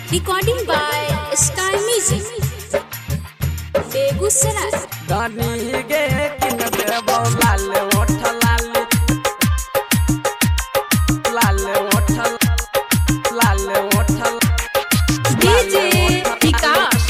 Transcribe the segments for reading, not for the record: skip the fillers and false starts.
Recording by Sky Music. Begusarai दानी गे किन देबो लाल ओठ लाल ओठ डीजे विकास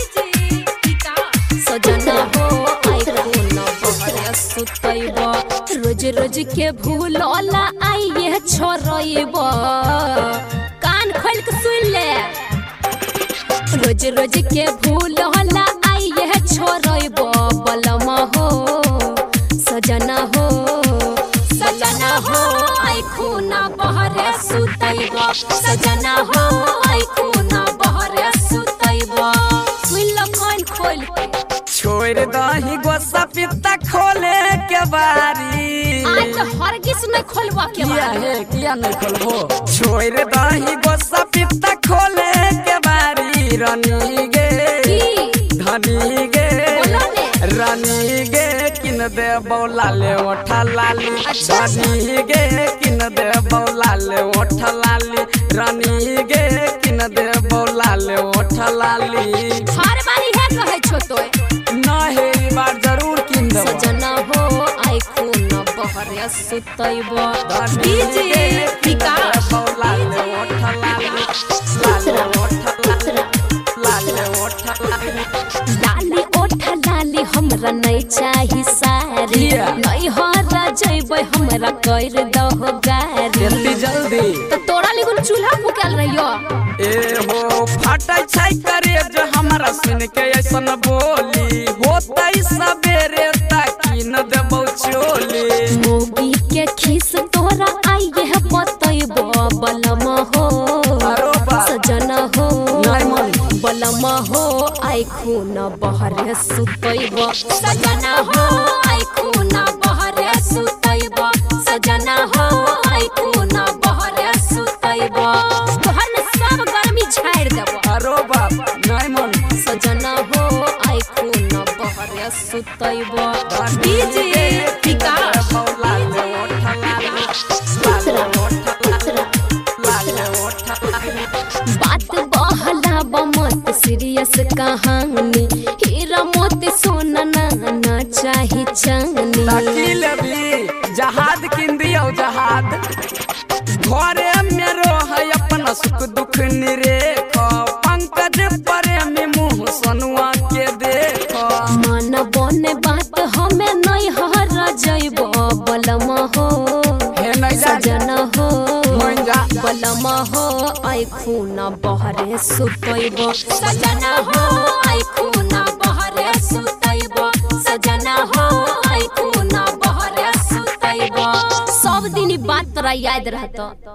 सजना हो आई कोना बहरे सुतैबो रोज रोज के भूलला आइए छोरैबो कान खोल के सुन ले रोज रोज के भूलला आइए छोरैबो बलमा हो सजना हो आई कोना बहरे सुतैबो सजना हो आई कोना बहरे सुतैबो सुन ल कान खोल के छोड़ दही गोसा पित्ता खोले के बारी आज हरगिस में खोलवा के किया नहीं खोलबो छोड़ दही गोसा पित्ता खोले के बारी रानी गे धनी गे रानी गे किन देबो लाले ओठा लाली धनी गे किन देबो लाले ओठा लाली रानी गे किन देबो लाले ओठा लाली हर बारी है कहे छो तोय नाहे ई बार जरूर किन देबो सजना हो आई कोना बहरे सुतैबो डीजे विकास लाले ओठा लाली लाली ओठा लाली हमरा नहीं चाही सारी नहीं हरा जइबै हमरा कर दहो गारी जल्दी त तोरा लिगुन चूल्हा फुकल रहियो ए हो फाटै छै करे जो हमरा सुन के ऐसन बोली होतै सबेरे ताकि न देबौ चोली मोगी के खिस तोरा आइए बतैबो बलमा हो सजना हो बलमा हो आई खूना बहरे सुतैबो सजना हो आई खूना बहरे सुतैबो सजना हो आई खूना बहरे सुतैबो तोहर में सब गर्मी झाड़ देबो अरो बाप नहीं मन सजना हो आई खूना बहरे सुतैबो डीजे विकास बात बहला बमत सीरियस कहानी हीरा मोती सोना ना चाही चांदी ताकिल भी जहाद किन दियो जहाद घरे में रह अपन सुख दुख निरेख पंकज प्रेमी मुँह सनुआ के देख मन बने बात हमें नहीं हर जइबो बलमा हो सजना हो बलमा हो आई खूना बहरे सुतैबो सजना हो आई खूना बहरे सुतैबो सजना हो आई खूना बहरे सुतैबो सब दिन बात तोरा याद रहतो।